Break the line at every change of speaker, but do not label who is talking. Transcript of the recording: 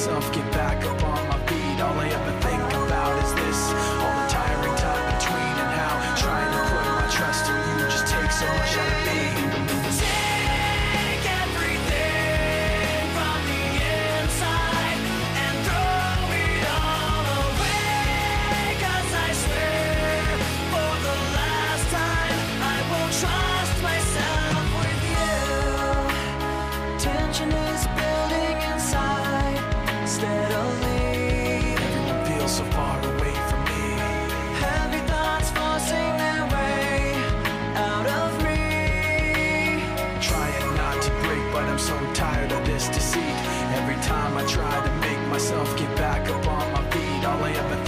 myself get back up on my feet. All I ever think about is this, all the tiring time between, and how trying to put my trust in you just takes so much out of me.
Take everything from the inside and throw it all away, 'cause I swear for the last time I won't trust myself with you. Tension is building inside steadily.
Everyone feels so far away from me.
Heavy thoughts forcing their way out of me.
Trying not to break, but I'm so tired of this deceit. Every time I try to make myself get back up on my feet, all I ever